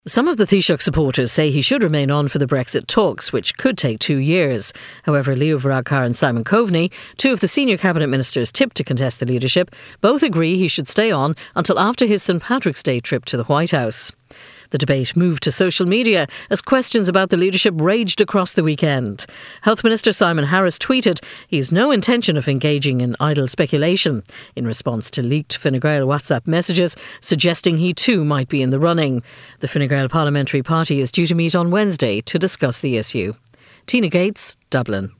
Some of the Taoiseach supporters say he should remain on for the Brexit talks, which could take 2 years. However, Leo Varadkar and Simon Coveney, two of the senior cabinet ministers tipped to contest the leadership, both agree he should stay on until after his St Patrick's Day trip to the White House. The debate moved to social media as questions about the leadership raged across the weekend. Health Minister Simon Harris tweeted he has no intention of engaging in idle speculation in response to leaked Fine Gael WhatsApp messages suggesting he too might be in the running. The Fine Gael Parliamentary Party is due to meet on Wednesday to discuss the issue. Tina Gates, Dublin.